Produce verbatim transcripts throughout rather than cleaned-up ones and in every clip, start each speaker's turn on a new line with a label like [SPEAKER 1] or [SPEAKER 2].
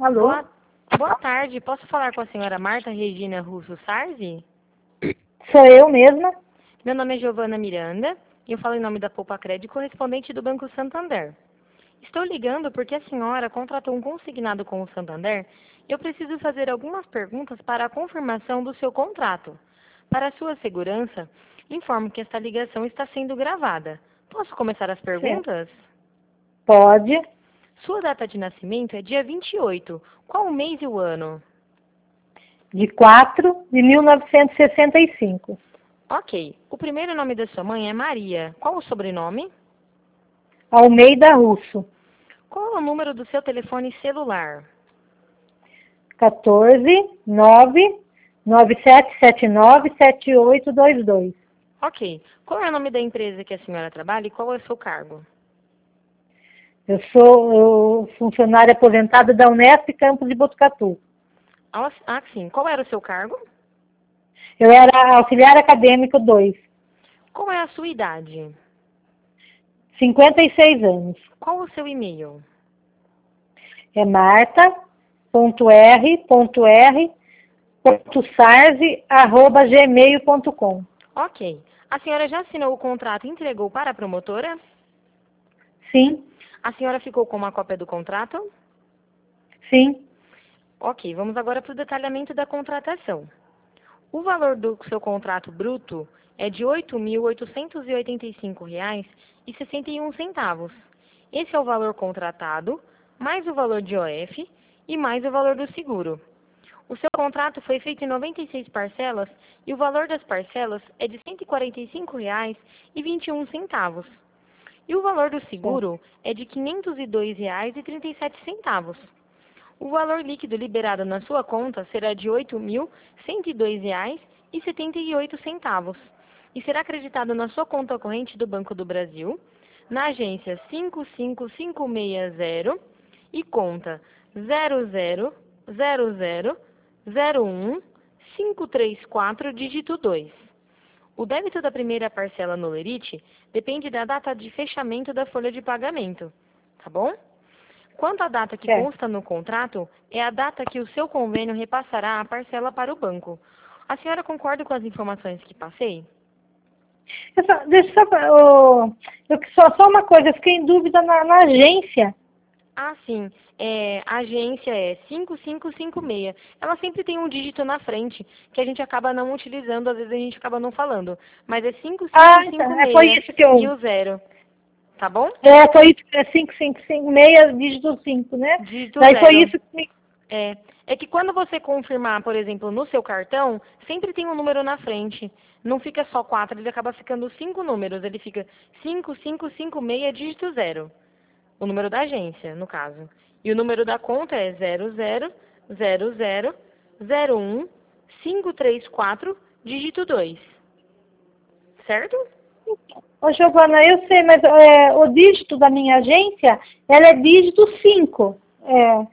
[SPEAKER 1] Alô?
[SPEAKER 2] Boa, boa tarde. Posso falar com a senhora Marta Regina Russo Sarzi?
[SPEAKER 1] Sou eu mesma.
[SPEAKER 2] Meu nome é Giovana Miranda e eu falo em nome da Poupa Crédito, correspondente do Banco Santander. Estou ligando porque a senhora contratou um consignado com o Santander e eu preciso fazer algumas perguntas para a confirmação do seu contrato. Para sua segurança, informo que esta ligação está sendo gravada. Posso começar as perguntas?
[SPEAKER 1] Pode.
[SPEAKER 2] Sua data de nascimento é dia vinte e oito. Qual o mês e o ano?
[SPEAKER 1] De quatro de mil novecentos e sessenta e cinco.
[SPEAKER 2] Ok. O primeiro nome da sua mãe é Maria. Qual o sobrenome?
[SPEAKER 1] Almeida Russo.
[SPEAKER 2] Qual é o número do seu telefone celular?
[SPEAKER 1] quatorze, nove, nove sete sete nove, sete oito dois dois.
[SPEAKER 2] Ok. Qual é o nome da empresa que a senhora trabalha e qual é o seu cargo?
[SPEAKER 1] Eu sou eu, funcionária aposentada da Unesp Campos de Botucatu.
[SPEAKER 2] Ah, sim. Qual era o seu cargo?
[SPEAKER 1] Eu era auxiliar acadêmico dois.
[SPEAKER 2] Qual é a sua idade?
[SPEAKER 1] cinquenta e seis anos.
[SPEAKER 2] Qual o seu e-mail?
[SPEAKER 1] É marta.r.r.sarzi arroba gmail ponto com.
[SPEAKER 2] Ok. A senhora já assinou o contrato e entregou para a promotora?
[SPEAKER 1] Sim,
[SPEAKER 2] A senhora ficou com uma cópia do contrato?
[SPEAKER 1] sim.
[SPEAKER 2] Ok, vamos agora para o detalhamento da contratação. O valor do seu contrato bruto é de oito mil oitocentos e oitenta e cinco reais e sessenta e um centavos. Esse é o valor contratado, mais o valor de O F e mais o valor do seguro. O seu contrato foi feito em noventa e seis parcelas e o valor das parcelas é de cento e quarenta e cinco reais e vinte e um centavos. E o valor do seguro é de quinhentos e dois reais e trinta e sete centavos. O valor líquido liberado na sua conta será de oito mil cento e dois reais e setenta e oito centavos e será acreditado na sua conta corrente do Banco do Brasil, na agência cinco cinco cinco seis zero e conta zero zero zero zero zero um cinco três quatro dígito dois. O débito da primeira parcela no Lerite depende da data de fechamento da folha de pagamento, tá bom? Quanto à data que
[SPEAKER 1] Certo.
[SPEAKER 2] consta no contrato, é a data que o seu convênio repassará a parcela para o banco. A senhora concorda com as informações que passei?
[SPEAKER 1] Eu só, deixa eu só, oh, eu, só, só uma coisa, eu fiquei em dúvida na, na agência.
[SPEAKER 2] Ah, sim. É, a agência é cinco cinco cinco seis. Ela sempre tem um dígito na frente, que a gente acaba não utilizando, às vezes a gente acaba não falando. Mas é cinco
[SPEAKER 1] Ah,
[SPEAKER 2] cinco cinco
[SPEAKER 1] então, é, foi
[SPEAKER 2] seis
[SPEAKER 1] isso que
[SPEAKER 2] e
[SPEAKER 1] eu...
[SPEAKER 2] o zero. Tá bom?
[SPEAKER 1] É, foi isso, é cinco cinco cinco seis, dígito cinco, né?
[SPEAKER 2] Dígito
[SPEAKER 1] Daí foi
[SPEAKER 2] zero.
[SPEAKER 1] isso que me...
[SPEAKER 2] É, é que quando você confirmar, por exemplo, no seu cartão, sempre tem um número na frente. Não fica só quatro, ele acaba ficando cinco números. Ele fica cinco cinco cinco seis dígito zero. O número da agência, no caso. E o número da conta é zero zero zero zero zero um cinco três quatro dígito dois. Certo?
[SPEAKER 1] Ô, Giovana, eu sei, mas é, o dígito da minha agência, ela é dígito cinco. É,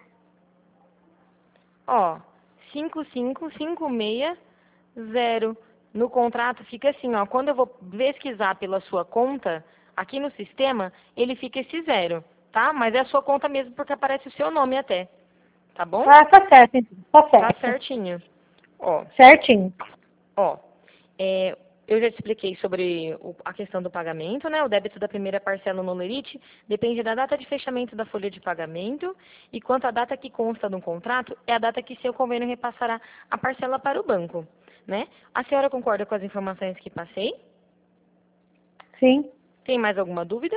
[SPEAKER 2] Ó, cinco cinco cinco seis zero. No contrato fica assim, ó. Quando eu vou pesquisar pela sua conta, aqui no sistema, ele fica esse zero, tá? Mas é a sua conta mesmo porque aparece o seu nome até. Tá bom?
[SPEAKER 1] ah, tá certo, então, tá
[SPEAKER 2] Tá
[SPEAKER 1] certo.
[SPEAKER 2] certinho. Ó,
[SPEAKER 1] Certinho.
[SPEAKER 2] ó. É, eu já te expliquei sobre o- a questão do pagamento, né? O débito da primeira parcela no Lerite depende da data de fechamento da folha de pagamento e quanto à data que consta no contrato, é a data que seu convênio repassará a parcela para o banco, né? A senhora concorda com as informações que passei?
[SPEAKER 1] Sim.
[SPEAKER 2] Tem mais alguma dúvida?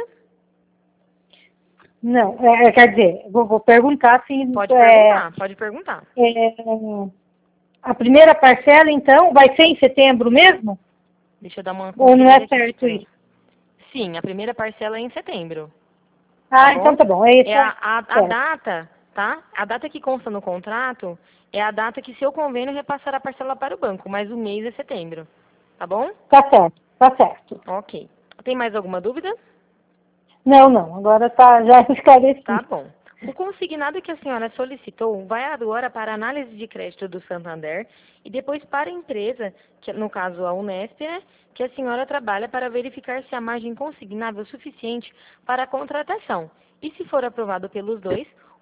[SPEAKER 1] Não, é, quer dizer, vou, vou perguntar se
[SPEAKER 2] Pode
[SPEAKER 1] é,
[SPEAKER 2] perguntar, pode perguntar.
[SPEAKER 1] é, a primeira parcela, então, vai ser em setembro mesmo?
[SPEAKER 2] Deixa eu dar uma
[SPEAKER 1] Ou não
[SPEAKER 2] conferida
[SPEAKER 1] é
[SPEAKER 2] aqui.
[SPEAKER 1] certo
[SPEAKER 2] Espera.
[SPEAKER 1] isso?
[SPEAKER 2] Sim, a primeira parcela é em setembro, tá
[SPEAKER 1] Ah, então
[SPEAKER 2] bom?
[SPEAKER 1] tá bom. É isso,
[SPEAKER 2] É a, a, a
[SPEAKER 1] certo.
[SPEAKER 2] data, tá? A data que consta no contrato é a data que seu convênio repassará a parcela para o banco, mas o mês é setembro, tá bom?
[SPEAKER 1] Tá certo, tá certo.
[SPEAKER 2] Ok. Tem mais alguma dúvida?
[SPEAKER 1] Não, não, agora tá já
[SPEAKER 2] Tá
[SPEAKER 1] esclareci.
[SPEAKER 2] bom. O consignado que a senhora solicitou vai agora para a análise de crédito do Santander e depois para a empresa, que no caso a Unesp, né, que a senhora trabalha para verificar se a margem consignável é suficiente para a contratação. E se for aprovado pelos dois,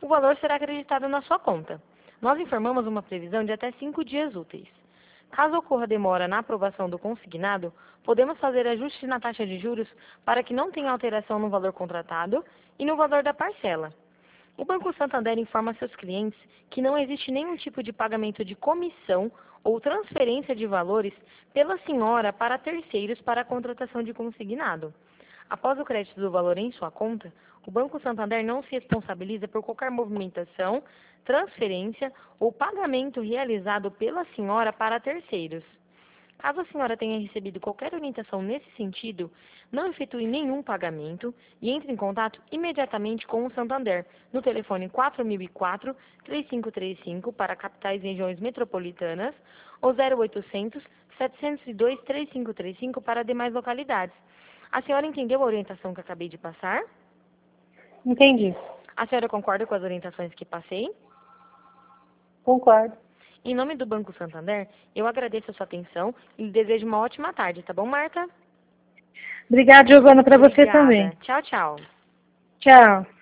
[SPEAKER 2] o valor será acreditado na sua conta. Nós informamos uma previsão de até cinco dias úteis. Caso ocorra demora na aprovação do consignado, podemos fazer ajustes na taxa de juros para que não tenha alteração no valor contratado e no valor da parcela. O Banco Santander informa seus clientes que não existe nenhum tipo de pagamento de comissão ou transferência de valores pela senhora para terceiros para a contratação de consignado. Após o crédito do valor em sua conta, o Banco Santander não se responsabiliza por qualquer movimentação, transferência ou pagamento realizado pela senhora para terceiros. Caso a senhora tenha recebido qualquer orientação nesse sentido, não efetue nenhum pagamento e entre em contato imediatamente com o Santander no telefone quatro mil e quatro, três cinco três cinco para capitais e regiões metropolitanas ou zero oitocentos, setecentos e dois, três cinco três cinco para demais localidades. A senhora entendeu a orientação que acabei de passar?
[SPEAKER 1] Entendi.
[SPEAKER 2] A senhora concorda com as orientações que passei?
[SPEAKER 1] Concordo.
[SPEAKER 2] Em nome do Banco Santander, eu agradeço a sua atenção e lhe desejo uma ótima tarde, tá bom, Marta?
[SPEAKER 1] Obrigada, Giovana, para você
[SPEAKER 2] Obrigada.
[SPEAKER 1] também.
[SPEAKER 2] Tchau, tchau.
[SPEAKER 1] Tchau.